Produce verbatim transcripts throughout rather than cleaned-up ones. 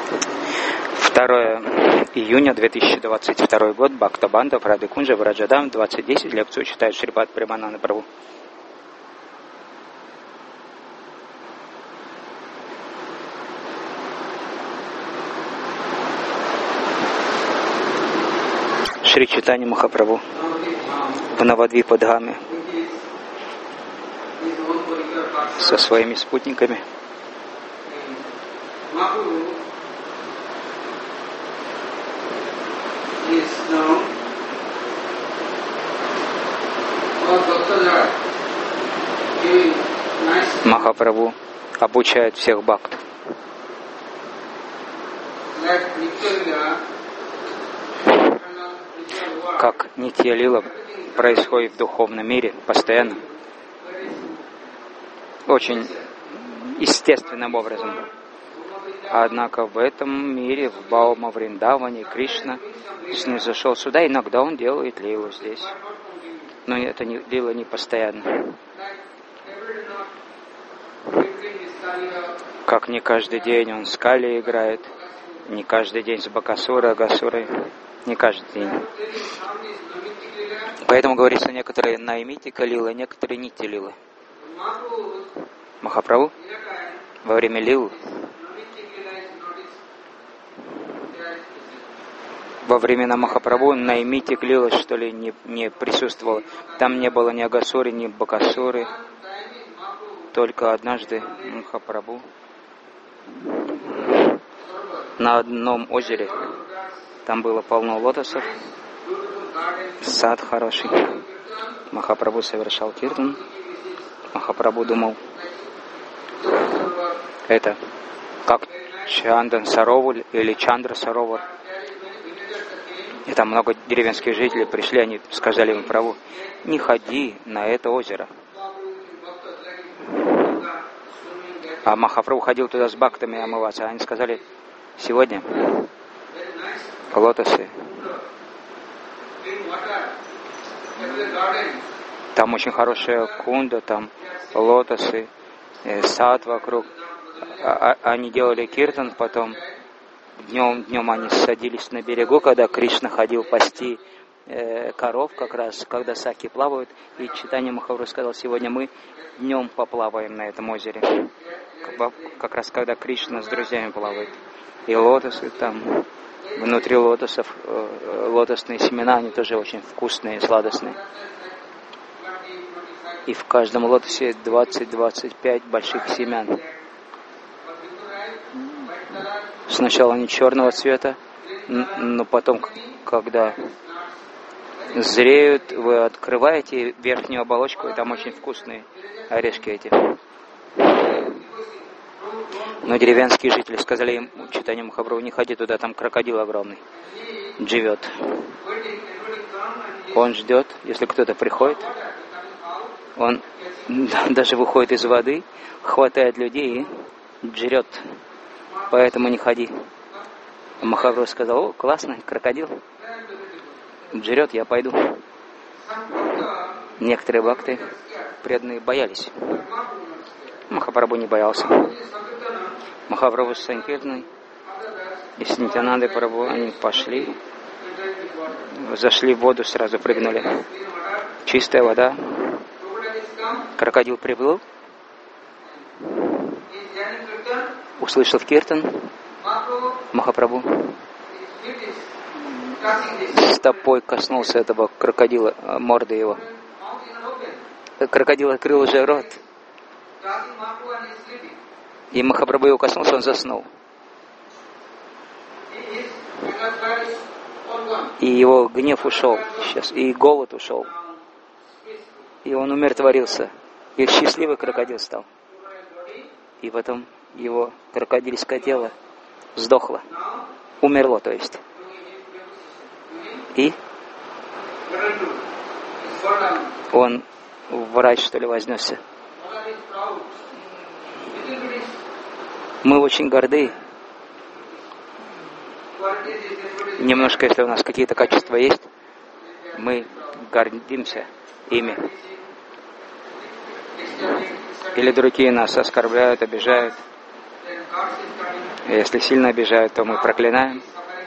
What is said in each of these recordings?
второе июня две тысячи двадцать второй год. Бхактабанда, Рады Кунджа, Враджадам, двадцать десять. Лекцию читает Шрипад Премананда Прабху. Шри Чайтанья Махапрабху в Навадвипа-Дхаме со своими спутниками. Махапрабху обучает всех бхактов. Как Нитья Лила происходит в духовном мире постоянно, очень естественным образом. Однако в этом мире, в Баума Вриндаване, Кришна снизошел сюда, иногда он делает лилу здесь. Но это не, лила не постоянно. Как не каждый день он с Кали играет, не каждый день с Бакасурой, Агасурой, не каждый день. Поэтому говорится, некоторые наймитика лила, некоторые нити лилы. Махапрабху во время лил, во времена Махапрабху наймитик лила, что ли, не, не присутствовало. Там не было ни Агасуры, ни Бакасуры. Только однажды Махапрабху на одном озере, там было полно лотосов, сад хороший. Махапрабху совершал киртан. Махапрабху думал, это как Чандан Саровар или Чандра Саровар. И там много деревенских жителей пришли, они сказали ему, Прабху, не ходи на это озеро. А Махапрабху ходил туда с бхактами омываться. Они сказали, сегодня лотосы, там очень хорошая кунда, там лотосы, э, сад вокруг. А, а, они делали киртан, потом днем, днем они садились на берегу, когда Кришна ходил пасти э, коров, как раз, когда саки плавают. И Чайтанья Махапрабху сказал, сегодня мы днем поплаваем на этом озере. Как, как раз когда Кришна с друзьями плавает. И лотосы там, внутри лотосов, э, лотосные семена, они тоже очень вкусные, сладостные. И в каждом лотосе двадцать-двадцать пять больших семян. Сначала они черного цвета, но потом, когда зреют, вы открываете верхнюю оболочку, и там очень вкусные орешки эти. Но деревенские жители сказали им, Чайтанья Махапрабху, не ходи туда, там крокодил огромный живет. Он ждет, если кто-то приходит, он даже выходит из воды, хватает людей и жрет. Поэтому не ходи. Махапрабху сказал, о, классно, крокодил жрет, я пойду. Некоторые бхакты преданные боялись. Махапрабху не боялся. Махапрабху с Санкиртаной и с Нитьянандой Прабху, они пошли, зашли в воду, сразу прыгнули. Чистая вода. Крокодил приплыл, услышал киртан, Махапрабху стопой коснулся этого крокодила, морды его. Крокодил открыл уже рот. И Махапрабху его коснулся, он заснул. И его гнев ушел сейчас, и голод ушел. И он умиротворился. И счастливый крокодил стал. И потом его крокодильское тело сдохло. Умерло, то есть. И он в рай, что ли, вознесся. Мы очень горды. Немножко, если у нас какие-то качества есть, мы гордимся ими. Или другие нас оскорбляют, обижают. Если сильно обижают, то мы проклинаем.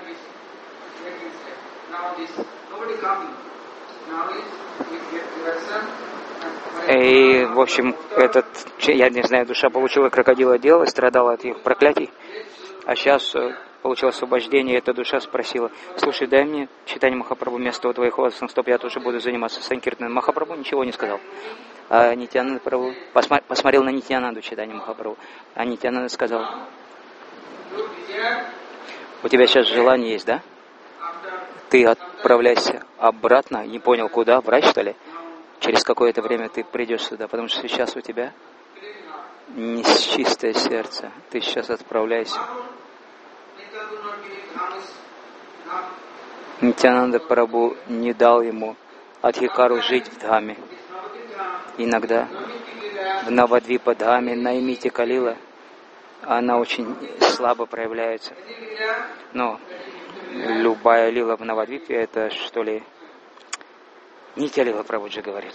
И, в общем, этот, я не знаю, душа получила крокодила дело, страдала от их проклятий, а сейчас получила освобождение, и эта душа спросила: слушай, дай мне читание Махапрабху вместо твоих лотосных стоп, я тоже буду заниматься санкиртаном. Махапрабху ничего не сказал. А Нитьянанда Прабху посма- посмотрел на Нитьянанду читание Махапрабху, а Нитьянанда сказал: у тебя сейчас желание есть, да? Ты отправляйся обратно, не понял куда, врач что ли? Через какое-то время ты придешь сюда, потому что сейчас у тебя не чистое сердце. Ты сейчас отправляйся. Нитьянанда Прабху не дал ему Адхикару жить в Дхаме. Иногда в Навадвипа Дхаме, Наймитика лила, она очень слабо проявляется. Но любая лила в Навадвипе, это что ли... Нитья лила, Прабхуджи говорит.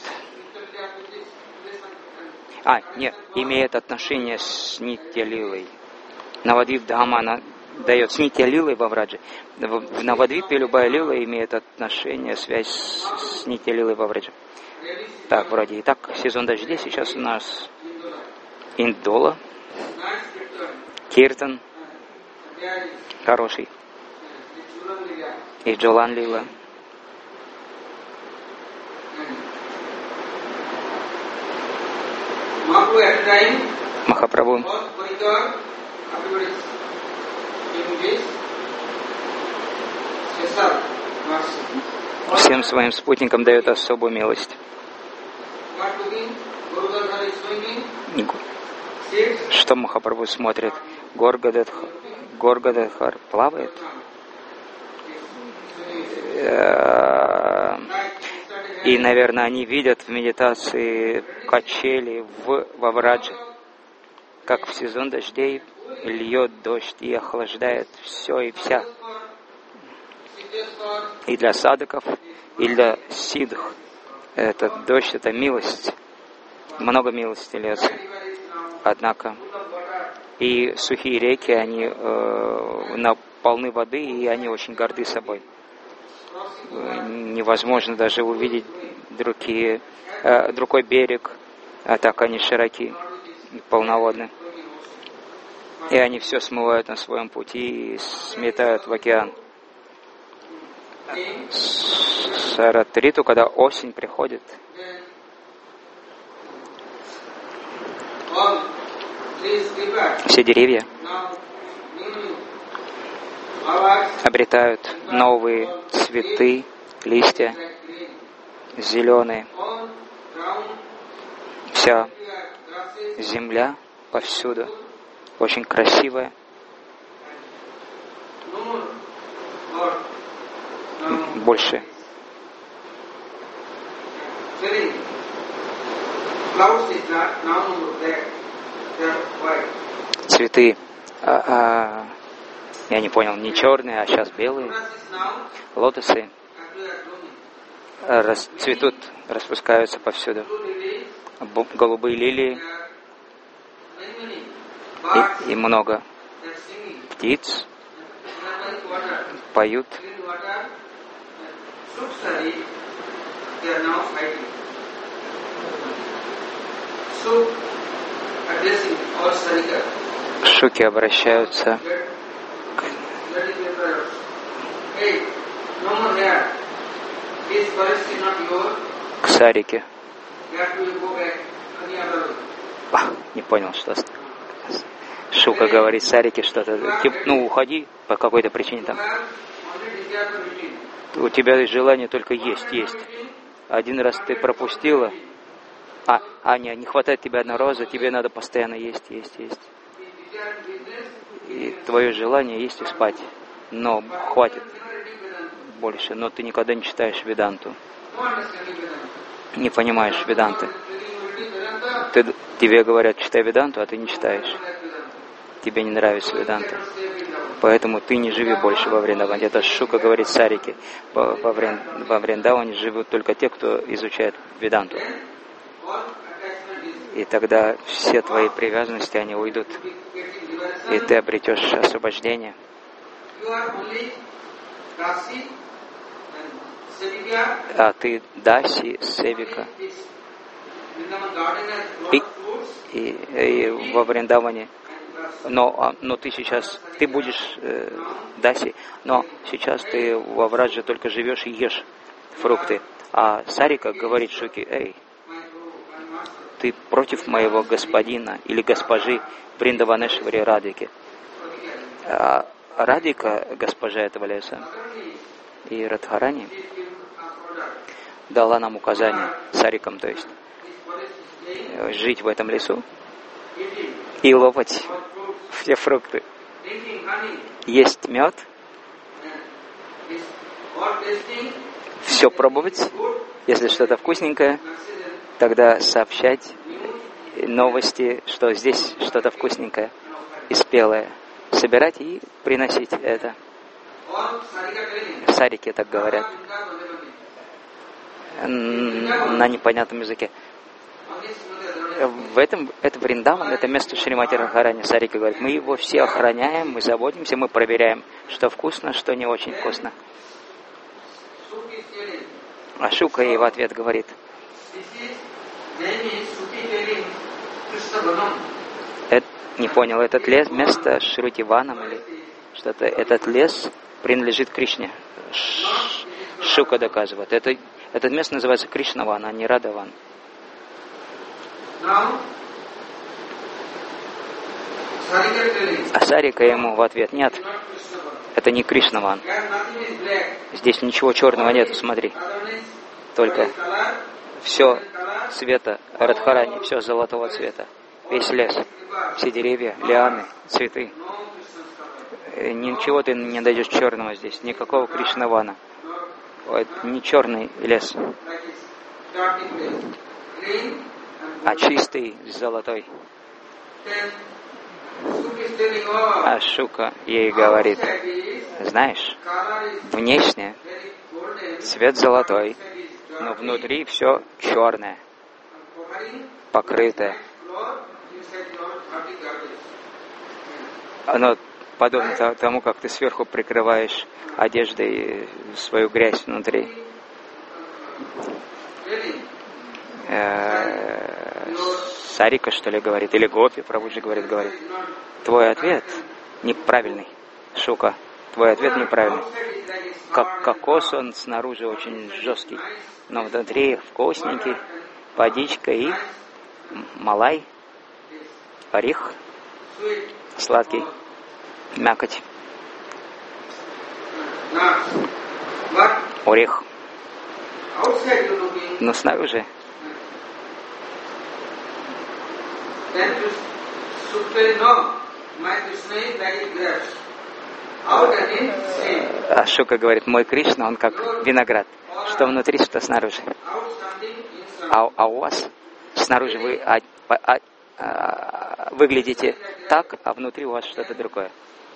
А, нет, имеет отношение с Нитья лилой. Навадвип Дхама, она дает с Нитья лилой во Враджи. В Навадвипе любая лила имеет отношение, связь с Нитья лилой во Враджи. Так, вроде. Итак, сезон дождей. Сейчас у нас Индола, Киртан, хороший, и Джолан лила. Махапрабху всем своим спутникам дает особую милость. Что Махапрабху смотрит? Горгададхар, Горгададхар плавает? И, наверное, они видят в медитации качели в, во Врадже, как в сезон дождей льет дождь и охлаждает все и вся. И для садыков, и для сидх. Этот дождь — это милость. Много милости льется. Однако и сухие реки, они э, полны воды, и они очень горды собой. Невозможно даже увидеть другие, э, другой берег, а так они широки, полноводны. И они все смывают на своем пути и сметают в океан. С Ратриту, когда осень приходит, все деревья обретают новые цветы, листья, зеленые. Вся земля повсюду очень красивая. Больше цветы, а, а, я не понял, не черные, а сейчас белые. Лотосы расцветут, распускаются повсюду. Голубые лилии и, и много птиц поют. Шуки обращаются к, к Сарике. А, не понял, что Шука говорит Сарике что-то. Ну, уходи по какой-то причине там. У тебя желание только есть, есть. Один раз ты пропустила, а, Аня, не хватает тебе одной розы, тебе надо постоянно есть, есть, есть. И твое желание есть и спать. Но хватит больше. Но ты никогда не читаешь Веданту. Не понимаешь Веданты. Ты, тебе говорят, читай Веданту, а ты не читаешь. Тебе не нравится Веданта. Поэтому ты не живи больше во Вриндаване. Это Шука говорит Сарике. Во, во, Врин, во Вриндаване живут только те, кто изучает Веданту. И тогда все твои привязанности, они уйдут. и ты обретешь освобождение. А ты Даси, Севика. И, и, и во Вриндаване. Но, но ты сейчас, ты будешь э, Даси, но сейчас ты во Врадже только живешь и ешь фрукты. А Сарика говорит Шуке: эй, ты против моего господина или госпожи Вриндаванешвари Радики. А Радика, госпожа этого леса, и Радхарани дала нам указание, Сарикам, то есть, жить в этом лесу и лопать все фрукты, есть мед, все пробовать, если что-то вкусненькое, тогда сообщать новости, что здесь что-то вкусненькое и спелое, собирать и приносить это. Сарики так говорят на непонятном языке. В этом, это Вриндаван, это место Шримати Радхарани. Сарика говорит, мы его все охраняем, мы заботимся, мы проверяем, что вкусно, что не очень вкусно. А Шука ей в ответ говорит, это, не понял, этот лес, место Шрутиваном или что-то, этот лес принадлежит Кришне. Шука доказывает. Это, этот место называется Кришнаван, а не Радаван. А Сарика ему в ответ, нет, это не Кришнаван. Здесь ничего черного нету, смотри. Только все цвета Радхарани, все золотого цвета. Весь лес, все деревья, лианы, цветы. Ничего ты не найдешь черного здесь, никакого Кришнавана. Это не черный лес, а чистый, золотой. А Шука ей говорит, знаешь, внешне цвет золотой, но внутри все черное, покрытое. Оно подобно тому, как ты сверху прикрываешь одеждой свою грязь внутри. Сарика, что ли, говорит, или Гопи, Прабхуджи говорит, говорит, твой ответ неправильный, Шука, твой ответ неправильный. Как кокос, он снаружи очень жесткий, но внутри вкусненький, водичка и малай, орех, сладкий, мякоть, орех. Но снаружи а Шука говорит, мой Кришна, он как виноград, что внутри, что снаружи. А, а у вас снаружи вы а, а, а, выглядите так, а внутри у вас что-то другое.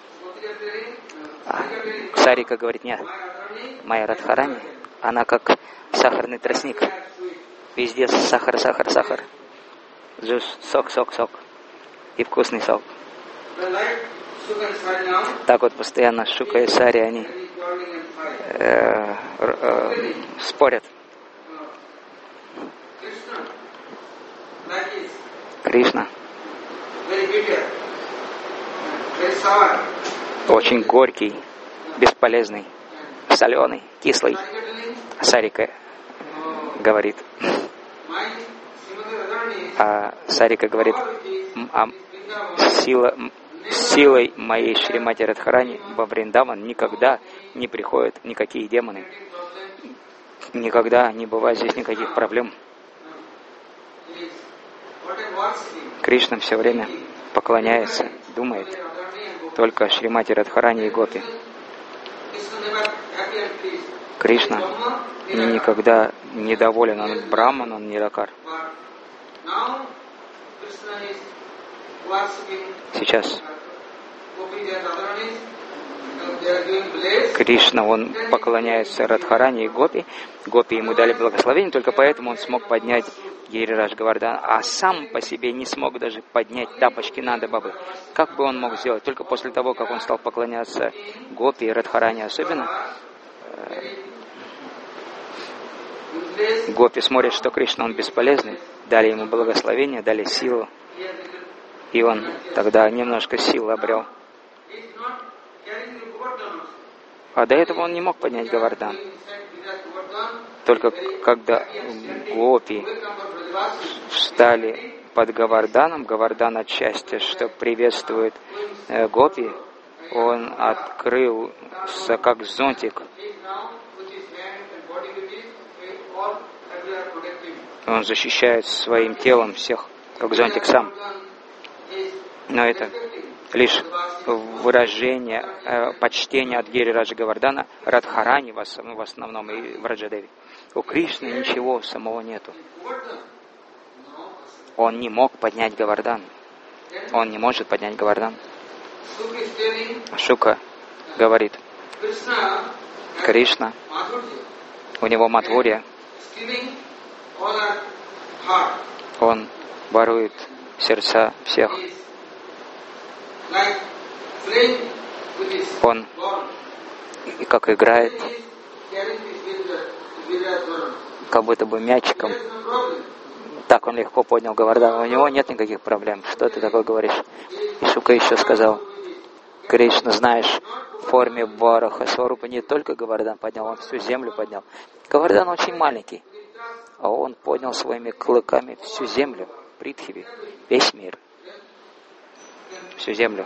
А Сарика говорит, нет, моя Радхарани, она как сахарный тростник. Везде сахар, сахар, сахар. Жуж, сок, сок, сок. И вкусный сок. Так вот постоянно Шука и Сари, они э, э, спорят. Кришна очень горький, бесполезный, соленый, кислый. Сарика говорит, а Сарика говорит, а сила, силой моей Шримати Радхарани во Вриндаван никогда не приходят никакие демоны. Никогда не бывает здесь никаких проблем. Кришна все время поклоняется, думает только Шримати Радхарани и Гопи. Кришна никогда не доволен, он Брахман, он Ниракар. Сейчас Кришна, он поклоняется Радхарани и Гопи. Гопи ему дали благословение, только поэтому он смог поднять Гирирадж Говардхан, а сам по себе не смог даже поднять тапочки Нанда Бабы. Как бы он мог сделать? Только после того, как он стал поклоняться Гопи и Радхарани особенно, Гопи смотрят, что Кришна, он бесполезный, дали ему благословение, дали силу, и он тогда немножко сил обрел. А до этого он не мог поднять Говардхан. Только когда Гопи встали под Говардhaном, Говардhan от счастья, что приветствует э, Гопи, он открылся как зонтик. Он защищает своим телом всех, как зонтик сам. Но это лишь выражение э, почтения от Гирираджа Говардхана, Радхарани в основном, в основном и в Раджадеви. У Кришны ничего самого нету. Он не мог поднять Говардхан. Он не может поднять Говардхан. Шука говорит, Кришна, у него Мадхурья, он ворует сердца всех. Он и как играет, как будто бы мячиком. Так он легко поднял Говардхан. У него нет никаких проблем. Что ты такое говоришь? И Шука еще сказал, Кришна, знаешь, в форме Вараха Сварупа не только Говардхан поднял, он всю землю поднял. Говардхан очень маленький, а он поднял своими клыками всю землю, Притхиви, весь мир, всю землю.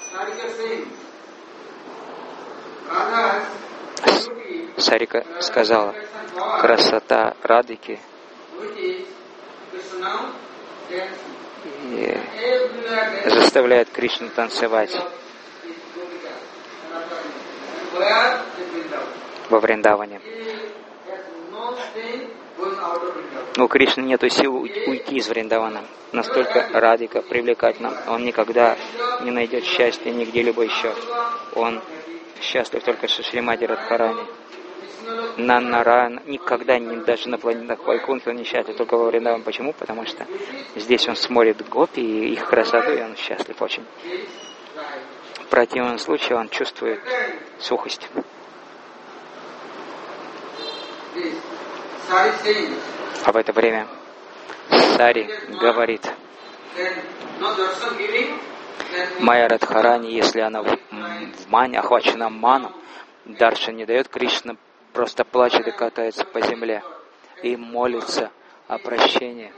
Сарика сказала, красота Радхики и заставляет Кришну танцевать во Вриндаване. У Кришны нету сил уйти из Вриндавана. Настолько Радхика привлекательна. Он никогда не найдет счастья нигде либо еще. Он счастлив только со Шримати Радхарани. Наннараяна никогда не, даже на планетах Вайкунтха не счастлив, только во Вриндаване. Почему? Потому что здесь он смотрит гопи и их красоту, и он счастлив очень. В противном случае он чувствует сухость. А в это время Сари говорит, Майя Радхарани, если она в, в мане, охвачена маном, дарша не дает, Кришна просто плачет и катается по земле и молится о прощении.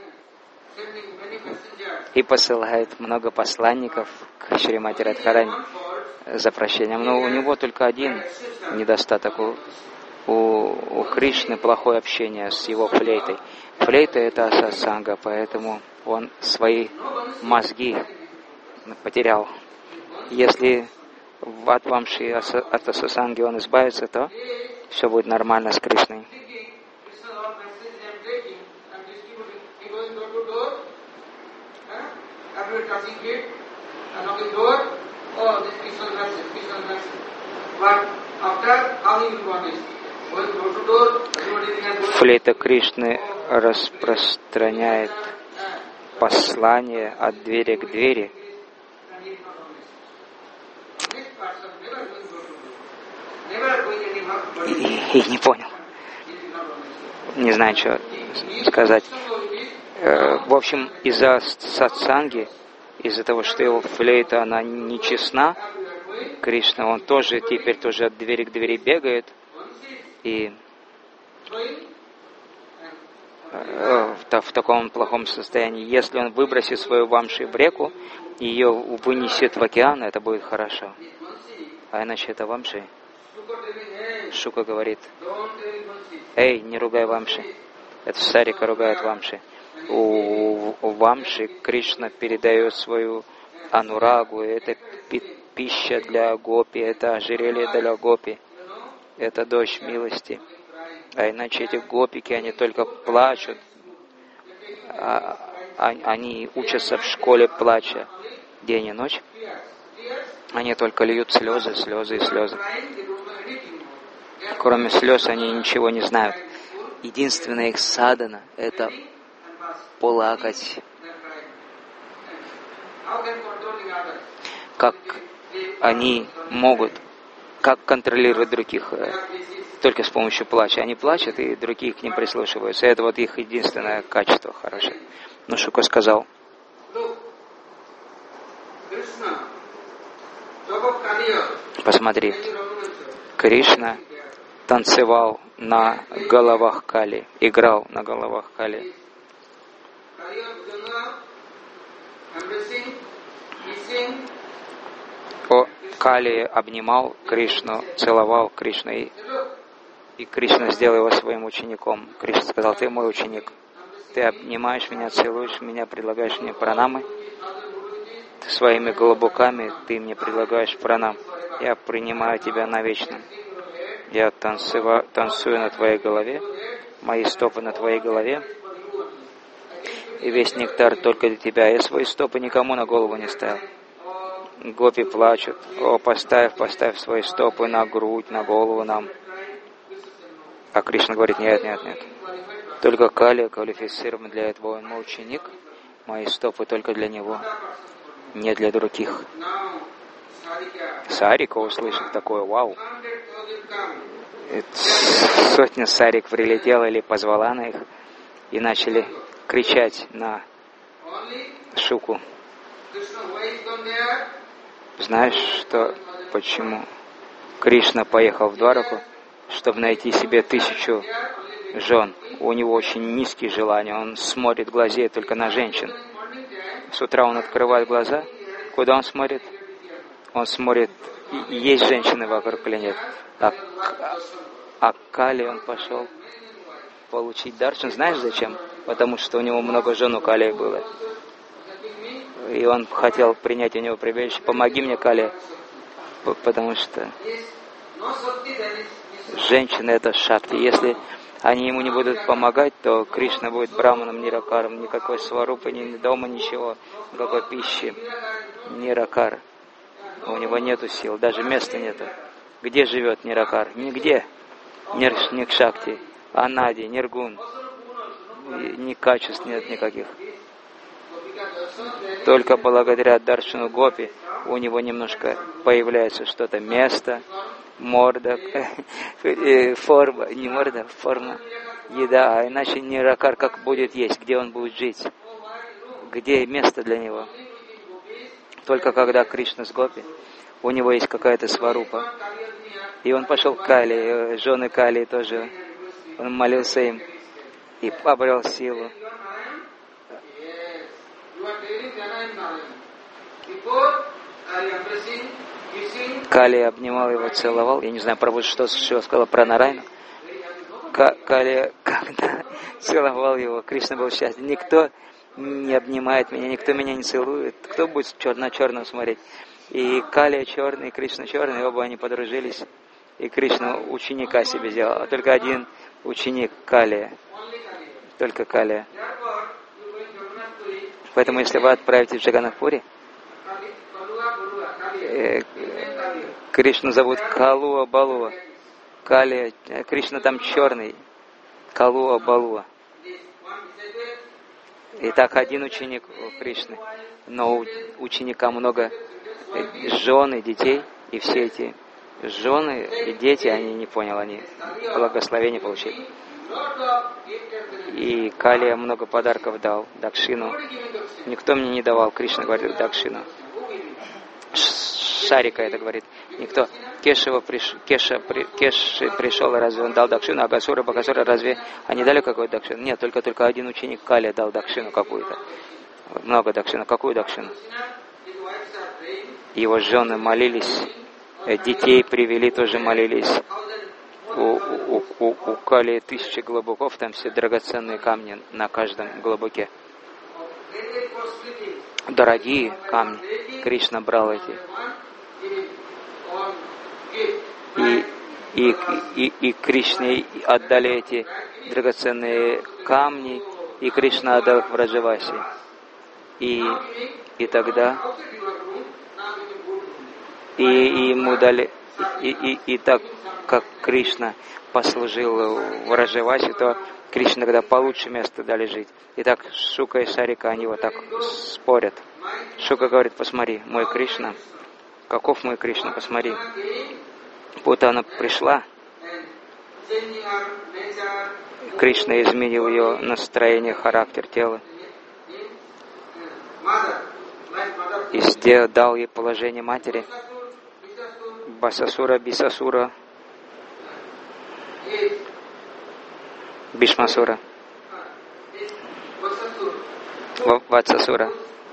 И посылает много посланников к Шримати Радхарани за прощением. Но у него только один недостаток. У, у, у Кришны плохое общение с его флейтой. Флейта — это асасанга, поэтому он свои мозги потерял. Если от вамши, от асасанги он избавится, то все будет нормально с Кришной. Флейта Кришны распространяет послание от двери к двери. И, и не понял. Не знаю, что сказать. В общем, из-за сатсанги, из-за того, что его флейта, она нечестна, Кришна, он тоже теперь тоже от двери к двери бегает, и в, в таком плохом состоянии. Если он выбросит свою вамши в реку, и ее вынесет в океан, это будет хорошо. А иначе это вамши. Шука говорит, эй, не ругай вамши. Это Сарика ругает вамши. У, у вамши Кришна передает свою анурагу, это пища для гопи, это ожерелье для гопи, это дождь милости. А иначе эти гопики, они только плачут, а, они учатся в школе плача день и ночь. Они только льют слезы, слезы и слезы. Кроме слез они ничего не знают. Единственная их садхана — это плакать. Как они могут, как контролировать других? Только с помощью плача. Они плачут, и другие к ним прислушиваются. Это вот их единственное качество хорошее. Но Шука сказал, посмотри, Кришна танцевал на головах Кали, играл на головах Кали. О, Кали обнимал Кришну, целовал Кришну, и, и Кришна сделал его своим учеником. Кришна сказал, ты мой ученик, ты обнимаешь меня, целуешь меня, предлагаешь мне пранамы, ты своими голубуками ты мне предлагаешь пранам. Я принимаю тебя навечно. Я танцую, танцую на твоей голове, мои стопы на твоей голове, и весь нектар только для тебя. Я свои стопы никому на голову не ставил. Гопи плачут, о, поставь, поставь свои стопы на грудь, на голову нам. А Кришна говорит, нет, нет, нет. Только Кали квалифицирован для этого, он мой ученик, мои стопы только для него, не для других. Сарика, услышав такое, вау. Сотня сарик прилетела или позвала на их и начали кричать на Шуку. Знаешь, что, почему Кришна поехал в Двараку, чтобы найти себе тысячу жен? У него очень низкие желания, он смотрит, глазеет только на женщин. С утра он открывает глаза, куда он смотрит? Он смотрит, есть женщины вокруг или нет. А, а Кали он пошел получить даршан. Знаешь зачем? Потому что у него много жен у Кали было. И он хотел принять у него прибежище. Помоги мне, Кали, потому что женщины — это шакти. Если они ему не будут помогать, то Кришна будет браманом, ниракаром. Никакой сварупы, ни дома, ничего, никакой пищи. Ниракар. У него нету сил, даже места нету. Где живет Ниракар? Нигде. Ни Шакти, Анади, Ниргун. Ни качеств нет никаких. Только благодаря Даршану Гопи у него немножко появляется что-то, место, морда, форма, не морда, форма, еда. А иначе Ниракар как будет есть, где он будет жить? Где место для него? Только когда Кришна с Гопи, у него есть какая-то сварупа. И он пошел к Кали, жены Кали тоже, он молился им и обрел силу. Кали обнимал его, целовал. Я не знаю, Прабху что, что сказал про Нарайну. Кали, когда целовал его, Кришна был счастлив. Никто не обнимает меня, никто меня не целует. Кто будет на черном смотреть? И Кали черный, и Кришна черный, оба они подружились. И Кришна ученика себе сделал. А только один ученик Кали. Только Кали. Поэтому, если вы отправитесь в Джаганнатхпури, э, Кришну зовут Калуа Балуа. Кали, Кришна там черный. Калуа Балуа. Итак, один ученик у Кришны, но у ученика много жен и детей, и все эти жены и дети, они не поняли, они благословение получили. И Кали много подарков дал, дакшину. Никто мне не давал, Кришна говорит, дакшину. Шарика это говорит. Никто. Кешева приш... Кеша при... Кеши пришел, разве он дал дакшину, а Гасура, Бакасура, разве они дали какой-то дакшину? Нет, только, только один ученик Кали дал дакшину какую-то. Много дакшину. Какую дакшину? Его жены молились, детей привели, тоже молились. У, у, у, у Кали тысячи глубоков, там все драгоценные камни на каждом глубоке. Дорогие камни. Кришна брал эти. И, и, и, и Кришне отдали эти драгоценные камни, и Кришна отдал их в Раджаваси. И, и тогда и, и ему дали, и, и, и так как Кришна послужил Враджавасе, то Кришна тогда получше место дали жить. Итак, Шука и Сарика, они вот так спорят. Шука говорит: посмотри, мой Кришна, каков мой Кришна, посмотри. Путана пришла, Кришна изменил ее настроение, характер, тело, и сделал, дал ей положение матери. Басасура, Бисасура, Бишмасура, Ватсасура,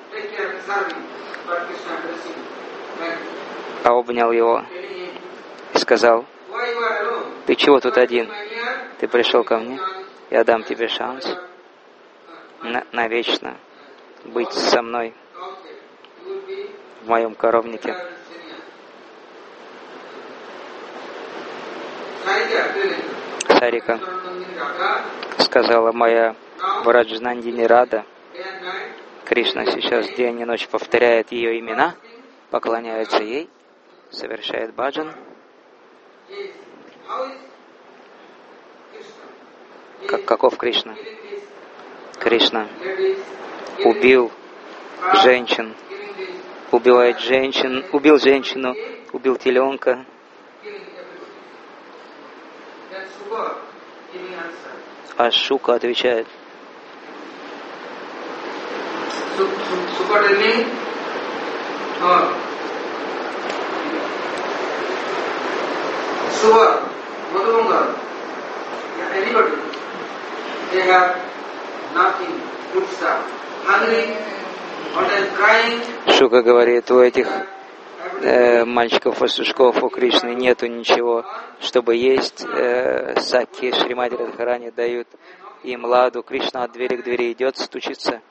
а обнял его и сказал: ты чего тут один? Ты пришел ко мне, я дам тебе шанс на, навечно быть со мной в моем коровнике. Сарика сказала: моя Враджанандини Рада, Кришна сейчас день и ночь повторяет ее имена, поклоняется ей, совершает баджан. Как, каков Кришна? Кришна убил женщин, убивает женщин, убил женщину, убил теленка. А Шука отвечает: Шука говорит: у этих э, мальчиков-пастушков у Кришны нету ничего, чтобы есть. Э, Саки Шримати Радхарани дают им ладу. Кришна от двери к двери идет, стучится.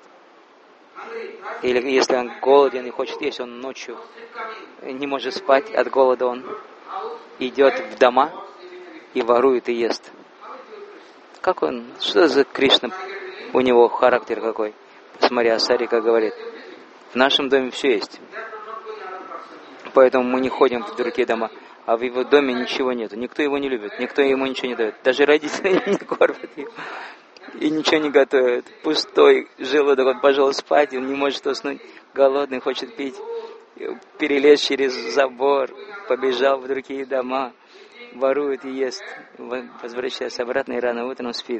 Или если он голоден и хочет есть, он ночью не может спать от голода, он идет в дома и ворует и ест. Как он? Что за Кришна? У него характер какой? Посмотри, а Сарика говорит: в нашем доме все есть, поэтому мы не ходим в другие дома. А в его доме ничего нету. Никто его не любит, никто ему ничего не дает. Даже родители не кормят его и ничего не готовят. Пустой желудок, он пошел спать, он не может уснуть, голодный, хочет пить. Перелез через забор, побежал в другие дома, ворует и ест. Возвращается обратно и рано утром спит.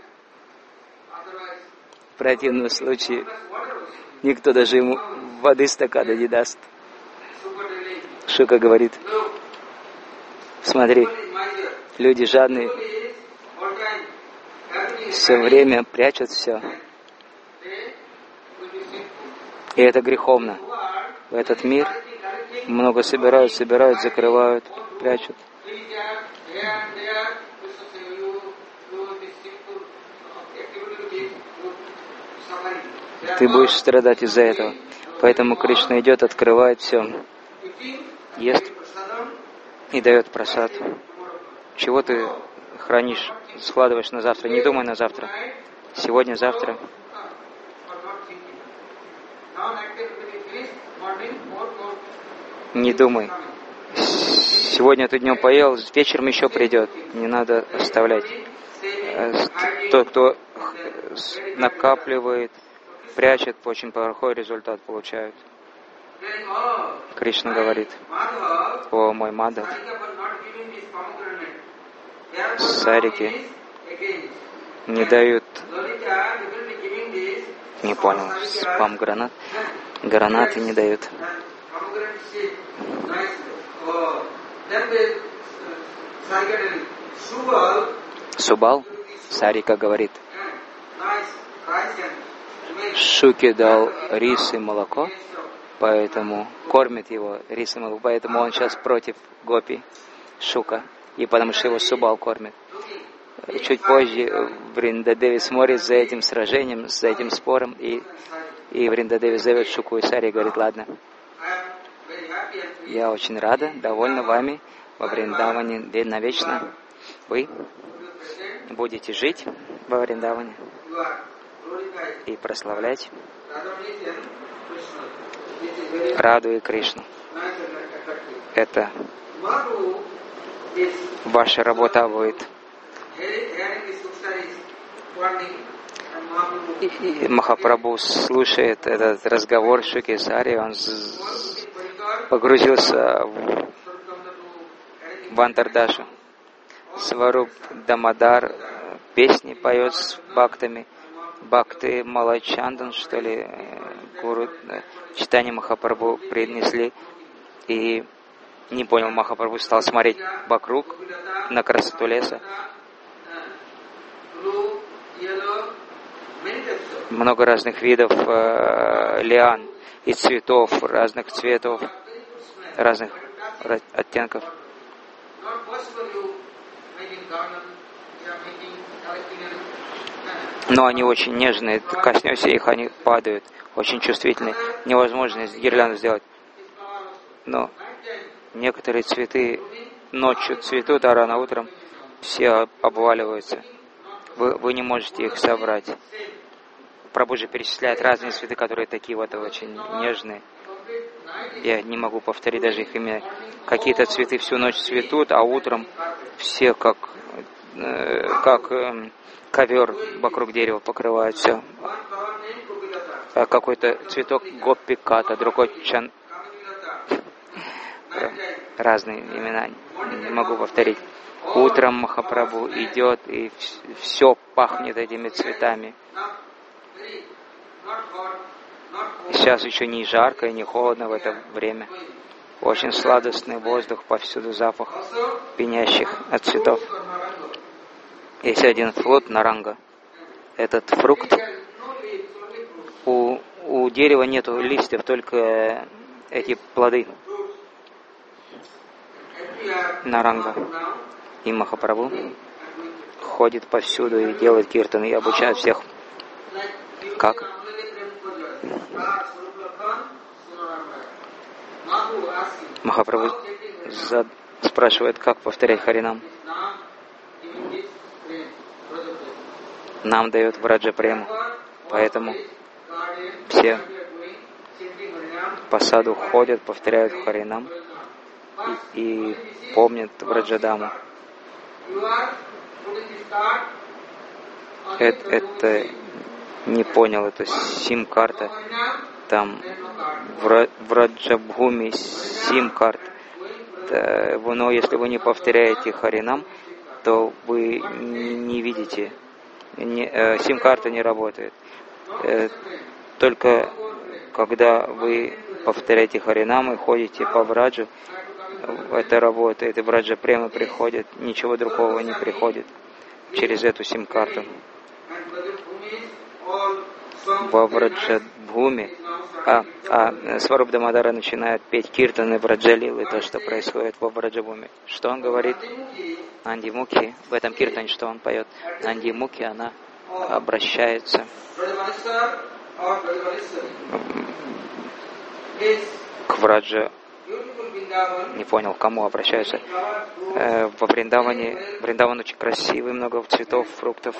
В противном случае никто даже ему воды стакана не даст. Шука говорит: смотри, люди жадные, все время прячут все. И это греховно. В этот мир много собирают, собирают, закрывают, прячут. Ты будешь страдать из-за этого. Поэтому Кришна идет, открывает все, ест и дает прасад. Чего ты хранишь, складываешь на завтра? Не думай на завтра. Сегодня, завтра. Не думай. Сегодня ты днем поел, вечером еще придет. Не надо оставлять. Тот, кто накапливает, прячет, очень плохой результат получает. Кришна говорит: о мой Мадхав, Сарики не дают, не понял, спам гранат, гранаты не дают. Субал, Сарика говорит, Шуке дал рис и молоко, поэтому кормит его рис и молоко, поэтому он сейчас против гопи, Шука, и потому что его Субал кормит. Чуть позже Вриндадеви смотрит за этим сражением, за этим спором, и, и Вриндадеви зовет Шуку и Сари и говорит: ладно, я очень рада, довольна вами во Вриндаване навечно. Вы будете жить во Вриндаване и прославлять Раду и Кришну. Это ваша работа будет. И, и Махапрабху слушает этот разговор Шукесари, он погрузился в, в Антардашу. Сваруб Дамодар песни поет с бхактами. Бхакты Малачандан, что ли, гуру читание Махапрабху принесли. И не понял Махапрабху, стал смотреть вокруг на красоту леса. Много разных видов э, лиан и цветов, разных цветов, разных оттенков. Но они очень нежные, коснешься их, они падают, очень чувствительные. Невозможно гирлянду сделать. Но некоторые цветы ночью цветут, а рано утром все обваливаются. Вы, вы не можете их собрать. Прабху же перечисляет разные цветы, которые такие вот очень нежные. Я не могу повторить даже их имя. Какие-то цветы всю ночь цветут, а утром все как, э, как э, ковер вокруг дерева покрывают все. А какой-то цветок гоппиката, другой чан... Разные имена, не могу повторить. Утром Махапрабху идет, и все пахнет этими цветами. Сейчас еще не жарко и не холодно в это время. Очень сладостный воздух, повсюду запах пенящих от цветов. Есть один фрукт наранга. Этот фрукт, у, у дерева нету листьев, только эти плоды. Наранга. И Махапрабху ходит повсюду и делает киртан, и обучает всех. Как? Махапрабху зад... спрашивает, как повторять Харинам. Нам дает Враджа Прему, поэтому все по саду ходят, повторяют Харинам и, и помнят Враджадаму. Это, это не понял, это сим-карта. Там в Враджабхуми сим-карт. Но если вы не повторяете Харинам, то вы не, не видите. Не, э, сим-карта не работает. Э, только когда вы повторяете Харинам и ходите по Враджу, это работает, и Враджа Према приходит, ничего другого не приходит через эту сим-карту. Во Враджабхуми, а, а Сваруб Дамодара начинает петь киртаны Враджалилы, то, что происходит во Враджабхуми. Что он говорит? Нанди Мукхи, в этом киртане, что он поет? Нанди Мукхи, она обращается к Враджа. Не понял, к кому обращаются. Э, во Вриндаване, Вриндаван очень красивый, много цветов, фруктов.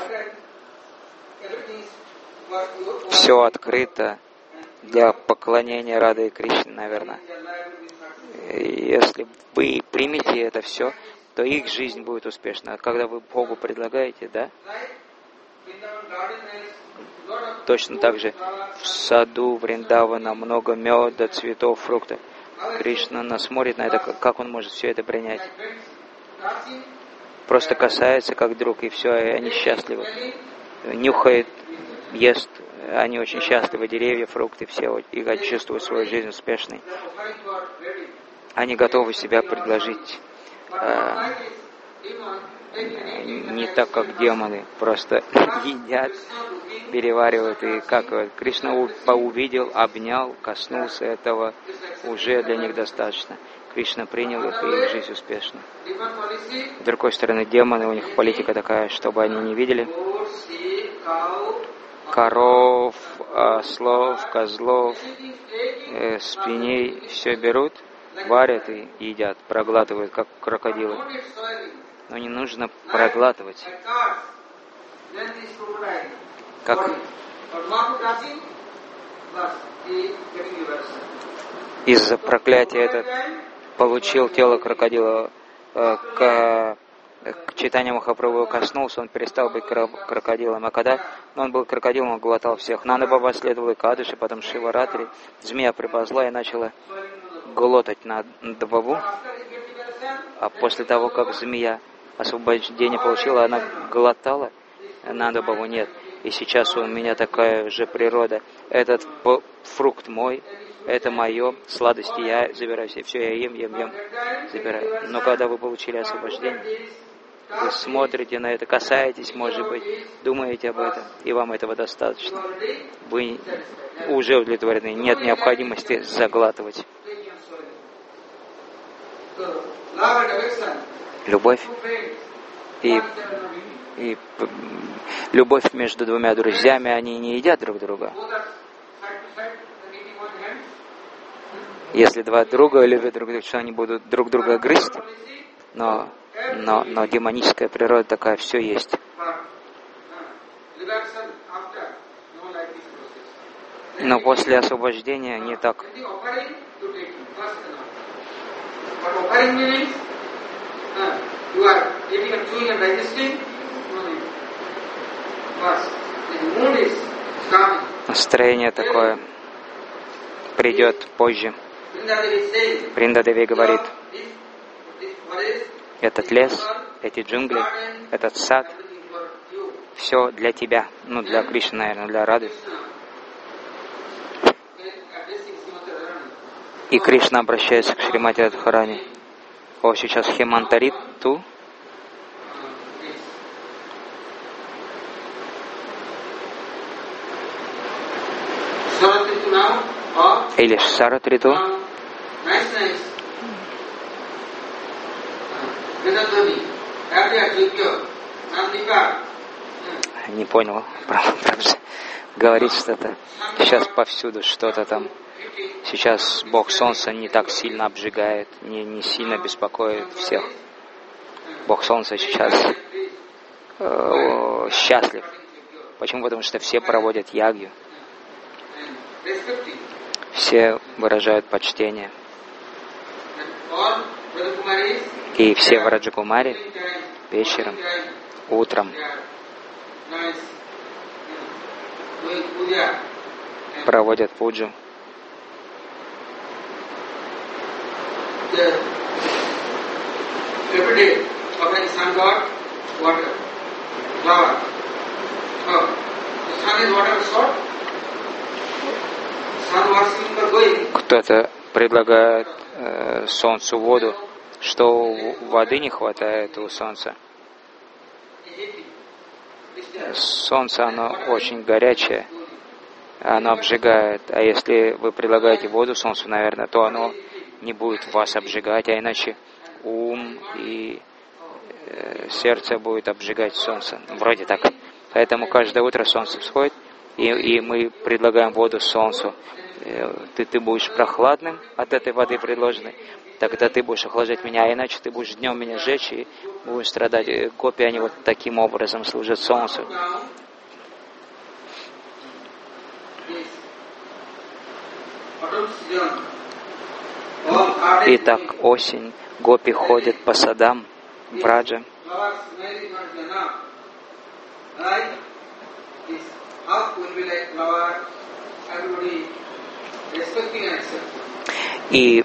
Все открыто для поклонения Рады и Кришне, наверное. И если вы примете это все, то их жизнь будет успешна. Когда вы Богу предлагаете, да? Точно так же в саду Вриндавана много меда, цветов, фруктов. Кришна нас смотрит на это, как он может все это принять. Просто касается как друг, и все, и они счастливы. Нюхает, ест, они очень счастливы, деревья, фрукты, все, и чувствуют свою жизнь успешной. Они готовы себя предложить э, не так, как демоны, просто едят, переваривают, и как Кришна увидел, обнял, коснулся этого, уже для них достаточно. Кришна принял их, и их жизнь успешна. С другой стороны, демоны, у них политика такая, чтобы они не видели коров, ослов, козлов, э, свиней, все берут, варят и едят, проглатывают, как крокодилы. Но не нужно проглатывать. Как из-за проклятия этот получил тело крокодила, э, к, к Чайтанья Махапрабху коснулся, он перестал быть крокодилом. А когда он был крокодилом, он глотал всех. Нанда Баба следовал Экадыши, потом Шиваратри. Змея приползла и начала глотать Нанда Бабу. А после того, как змея освобождение получила, она глотала Нанда Бабу. Нет. И сейчас у меня такая же природа. Этот фрукт мой, это мое, сладости я забираю себе. Все, я ем, ем, ем, забираю. Но когда вы получили освобождение, вы смотрите на это, касаетесь, может быть, думаете об этом, и вам этого достаточно. Вы уже удовлетворены, нет необходимости заглатывать. Любовь и, и любовь между двумя друзьями, они не едят друг друга. Если два друга любят друг друга, что они будут друг друга грызть, но, но, но демоническая природа такая, все есть. Но после освобождения не так. Настроение такое придет позже. Вриндадеви говорит, этот лес, эти джунгли, этот сад, все для тебя, ну для Кришны, наверное, для Рады. И Кришна обращается к Шримати Радхарани. О, сейчас Хемантариту. Или Шаратриту. Не понял, правда, говорит что-то. Сейчас повсюду что-то там. Сейчас Бог Солнца не так сильно обжигает, не, не сильно беспокоит всех. Бог Солнца сейчас э, счастлив. Почему? Потому что все проводят ягью. Все выражают почтение. И все в Раджакумари вечером, утром проводят пуджу. Кто-то предлагает э, солнцу воду, что воды не хватает у солнца. Солнце, оно очень горячее, оно обжигает. А если вы предлагаете воду солнцу, наверное, то оно не будет вас обжигать, а иначе ум и э, сердце будет обжигать солнце. Вроде так. Поэтому каждое утро солнце всходит, и, и мы предлагаем воду солнцу. Ты, ты будешь прохладным от этой воды предложенной, тогда ты будешь охлаждать меня, а иначе ты будешь днем меня жечь и будешь страдать. Гопи, они вот таким образом служат солнцу. Итак, осень, гопи ходят по садам в Браджа. И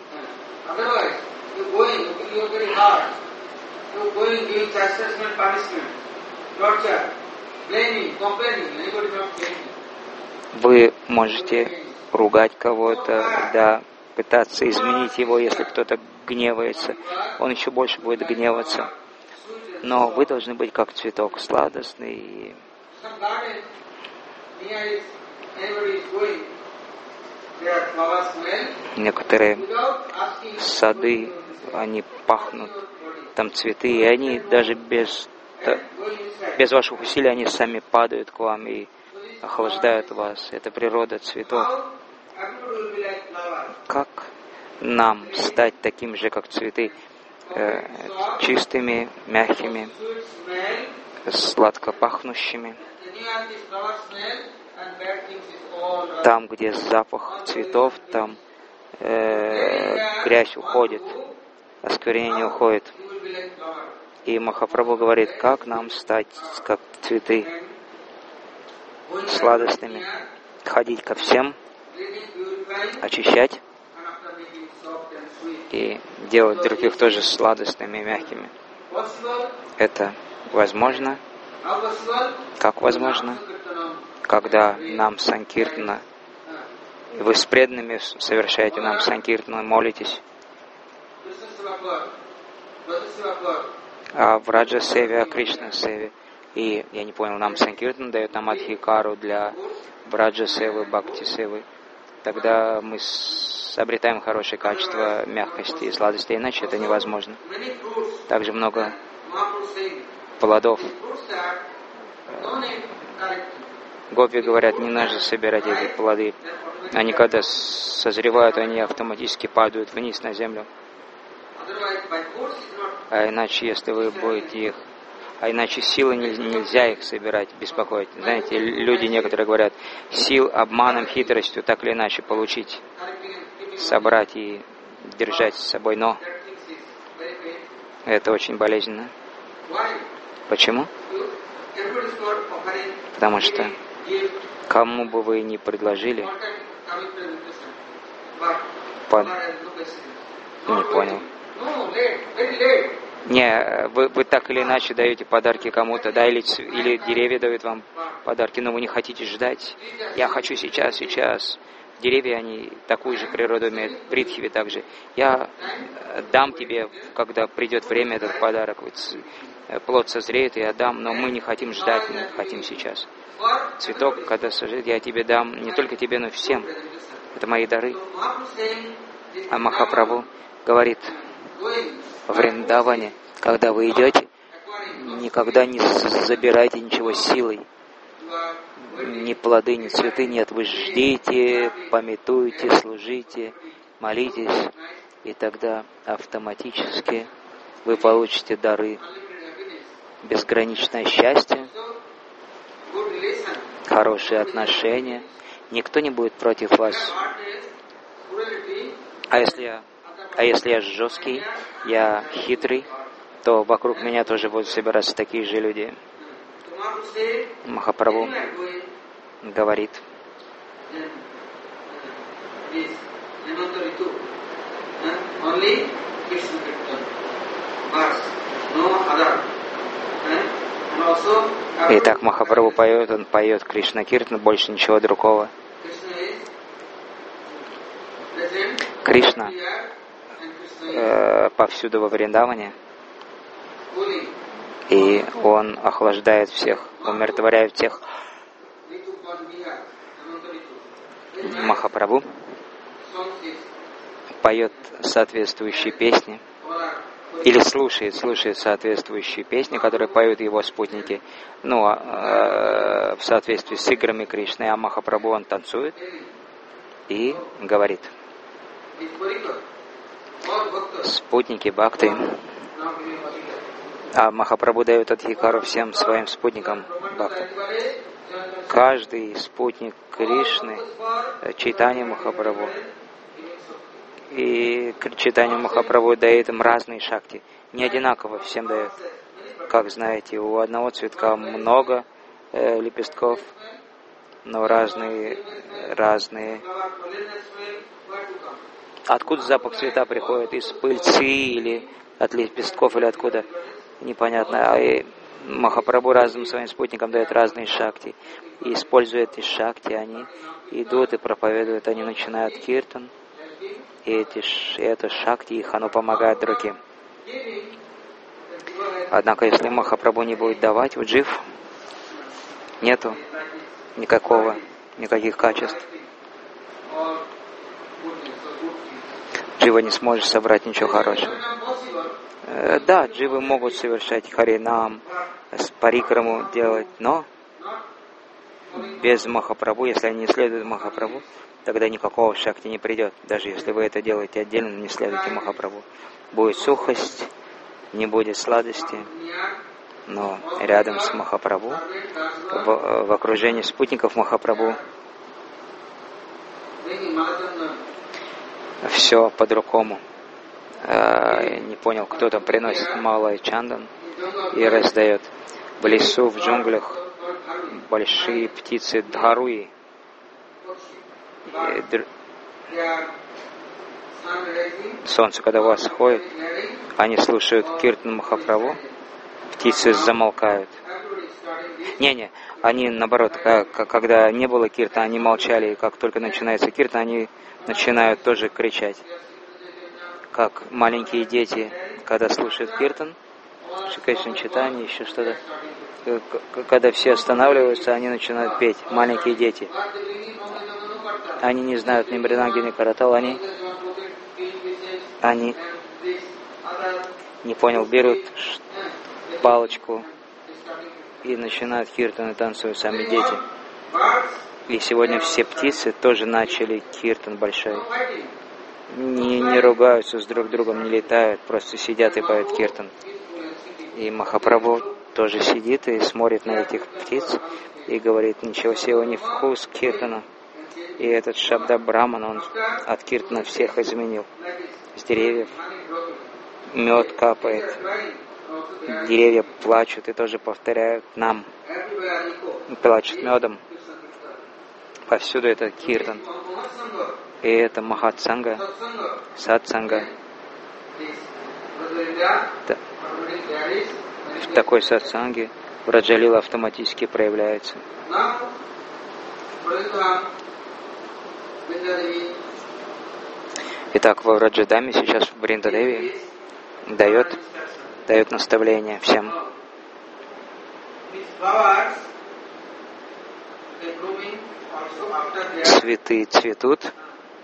вы можете ругать кого-то, да, пытаться изменить его, если кто-то гневается, он еще больше будет гневаться. Но вы должны быть как цветок, сладостный. И некоторые сады, они пахнут, там цветы, и они даже без, без ваших усилий, они сами падают к вам и охлаждают вас. Это природа цветов. Как нам стать таким же, как цветы, э, чистыми, мягкими, сладко пахнущими? Там, где запах цветов, там э, грязь уходит. осквернение уходит. И Махапрабху говорит, как нам стать, как цветы, сладостными, ходить ко всем, очищать и делать других тоже сладостными и мягкими. Это возможно. Как возможно? Когда нам санкиртана, вы с преданными совершаете нам санкиртану, молитесь. А в Раджа-севе, а Кришна-севе. И, я не понял, нам санкиртан дает нам адхикару для Браджа-севы, Бхакти-севы. Тогда мы обретаем хорошее качество мягкости и сладости, иначе это невозможно. Также много плодов. Гопи говорят, не нужно собирать эти плоды. Они когда созревают, они автоматически падают вниз на землю. А иначе, если вы будете их... А иначе силы нельзя их собирать, беспокоить. Знаете, люди некоторые говорят, сил обманом, хитростью так или иначе получить, собрать и держать с собой. Но это очень болезненно. Почему? Потому что кому бы вы ни предложили, под... не понял. Не, вы, вы так или иначе даете подарки кому-то, да, или, или деревья дают вам подарки, но вы не хотите ждать. Я хочу сейчас, сейчас. Деревья, они такую же природу имеют, притхиви также. Я дам тебе, когда придет время, этот подарок. Плод созреет, и я дам, но мы не хотим ждать, мы хотим сейчас. Цветок, когда созреет, я тебе дам, не только тебе, но и всем. Это мои дары. А Махапрабху говорит, в Вриндаване, когда вы идете, никогда не забирайте ничего силой. Ни плоды, ни цветы нет. Вы ждите, памятуйте, служите, молитесь, и тогда автоматически вы получите дары. Безграничное счастье, хорошие отношения. Никто не будет против вас. А если я, а если я жесткий, я хитрый, то вокруг меня тоже будут собираться такие же люди. Махапрабху говорит, итак, Махапрабху поет, он поет Кришна Киртан, больше ничего другого. Кришна э, повсюду во Вриндаване, и он охлаждает всех, умиротворяет всех. Махапрабху поет соответствующие песни, или слушает, слушает соответствующие песни, которые поют его спутники, ну, э, в соответствии с играми Кришны, а Махапрабху он танцует и говорит. Спутники Бхакти, а Махапрабху дает адхикару всем своим спутникам Бхакти. Каждый спутник Кришны, Чайтанья Махапрабху, и Чайтанья Махапрабху дает им разные шакти, не одинаково всем дает. Как знаете, у одного цветка много э, лепестков, но разные, разные. Откуда запах цвета приходит? Из пыльцы или от лепестков, или откуда? Непонятно. А и Махапрабху разным своим спутникам дает разные шакти. И используя эти шакти, они идут и проповедуют, они начинают киртан. И, эти, и это шакти, их оно помогает другим. Однако, если Махапрабху не будет давать, у джив нету никакого, никаких качеств. Джива не сможет собрать ничего хорошего. Э, да, дживы могут совершать харинам, парикраму делать, но без Махапрабху, если они не следуют Махапрабху, тогда никакого шакти не придет. Даже если вы это делаете отдельно, не следуйте Махапрабху. Будет сухость, не будет сладости, но рядом с Махапрабху, в, в окружении спутников Махапрабху, все по-другому. я не понял, кто-то приносит малай чандан и раздает. В лесу, в джунглях большие птицы дхаруи. Солнце, когда восходит, они слушают киртан Махапрабху, птицы замолкают. Не-не, они наоборот, когда не было киртана, они молчали, и как только начинается киртан, они начинают тоже кричать. Как маленькие дети, когда слушают киртан, Шри-Кришна читание, еще что-то, когда все останавливаются, они начинают петь, маленькие дети. Они не знают ни мриданги, ни каратал, они, они, не понял, берут палочку и начинают киртан и танцуют сами дети. И сегодня все птицы тоже начали киртан большой. Не, не ругаются с друг другом, не летают, просто сидят и поют киртан. И Махапрабху тоже сидит и смотрит на этих птиц и говорит, ничего себе, у них вкус киртана. И этот Шабда Браман, он от киртана всех изменил. С деревьев мед капает, деревья плачут и тоже повторяют нам. Плачут медом. Повсюду это киртан. И это Махатсанга, Сатсанга. Да. В такой сатсанге Враджалила автоматически проявляется. Итак, во Враджадаме сейчас в Вриндадеви дает, дает наставление всем. Цветы цветут.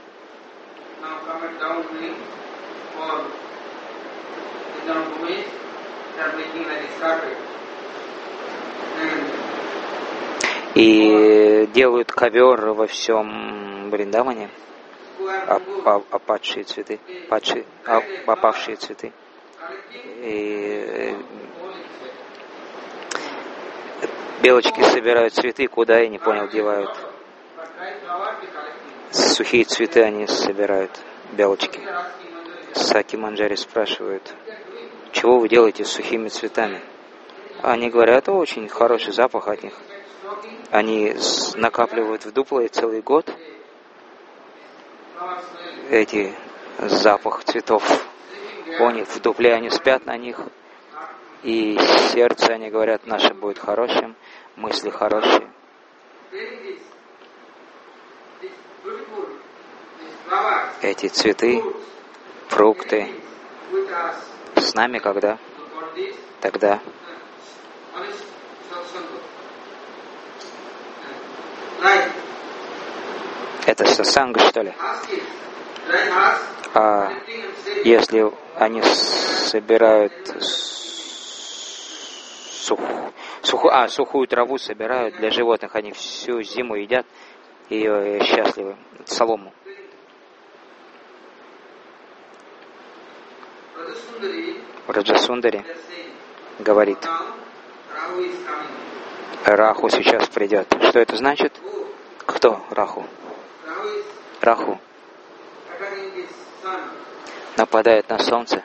И делают ковер во всем Вриндаване, опадшие цветы, падшие, опавшие цветы. И белочки собирают цветы, куда, я не понял, девают. Сухие цветы они собирают, белочки. Саки Манджари спрашивают, чего вы делаете с сухими цветами? Они говорят, это очень хороший запах от них. Они накапливают в дупле целый год эти запах цветов. У них в дупле, они спят на них. И сердце, они говорят, наше будет хорошим, мысли хорошие. Эти цветы, фрукты с нами когда? Тогда. Это сасанга, что ли? А если они собирают сух, суху, а, сухую траву собирают для животных, они всю зиму едят ее счастливы, солому. Раджасундари говорит, Раху сейчас придет. Что это значит? Кто Раху? Раху нападает на солнце.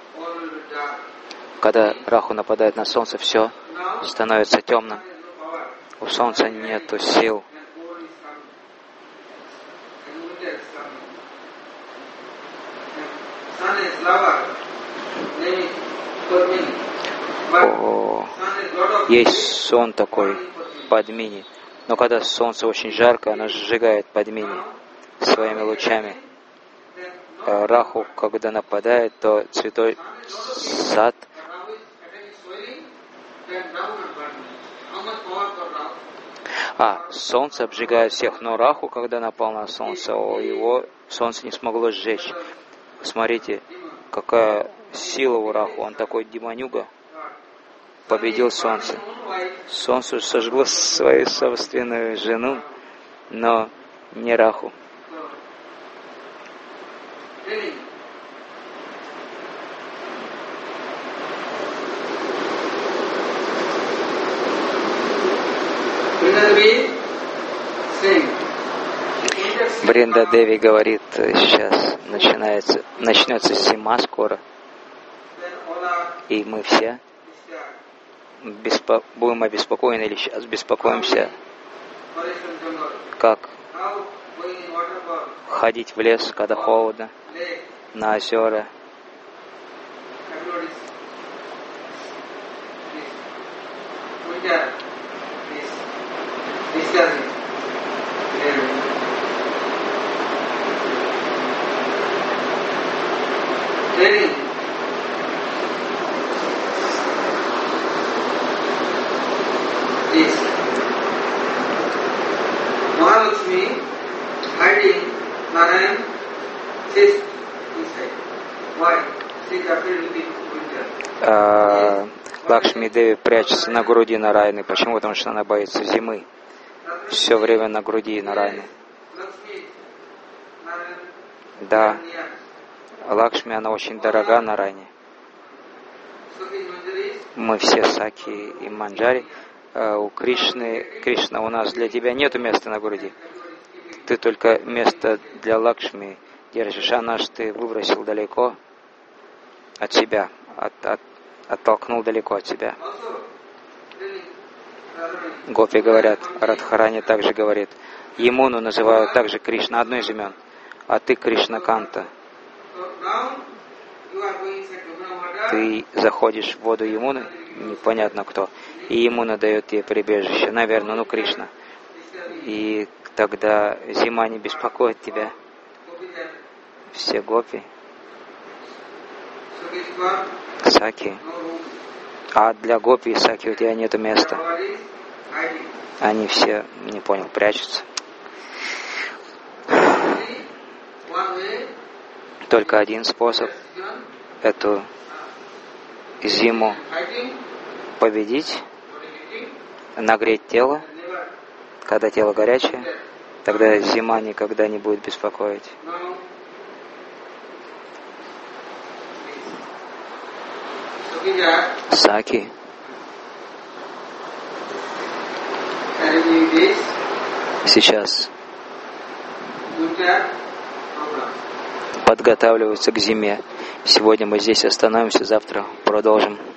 Когда Раху нападает на солнце, все становится темным. У солнца нету сил. О, есть сон такой, Падмини. Но когда солнце очень жарко, оно сжигает Падмини своими лучами. А Раху, когда нападает, то цветой сад А, солнце обжигает всех, но Раху, когда напал на солнце, его солнце не смогло сжечь. Смотрите, какая сила у Раху, он такой демонюга, победил солнце. Солнце сожгло свою собственную жену, но не Раху. Вриндадеви говорит, сейчас начинается, начнется Сима скоро. И мы все беспо... будем обеспокоены или сейчас беспокоимся, как ходить в лес, когда холодно, на озера. Лакшми Деви прячется на груди Нараяны. Почему? Потому что она боится зимы. Все время на груди Нараяны. Да, Лакшми, она очень дорога Нараяне. Мы все Саки и Манджари. У Кришны, Кришна, у нас для тебя нету места на груди. Ты только место для Лакшми держишь, а наш ты выбросил далеко от себя, от, от, оттолкнул далеко от себя. Гопи говорят, Радхарани также говорит, Ямуну называют также Кришна, одно из имен, а ты Кришна Канта. Ты заходишь в воду Ямуны, непонятно кто, и Ямуна дает тебе прибежище, наверное, ну Кришна. И тогда зима не беспокоит тебя. Все гопи, Саки. А для гопи и Саки у тебя нету места. Они все, не понял, прячутся. Только один способ эту зиму победить, нагреть тело. Когда тело горячее, тогда зима никогда не будет беспокоить. Саки. Сейчас подготавливаются к зиме. Сегодня мы здесь остановимся, завтра продолжим.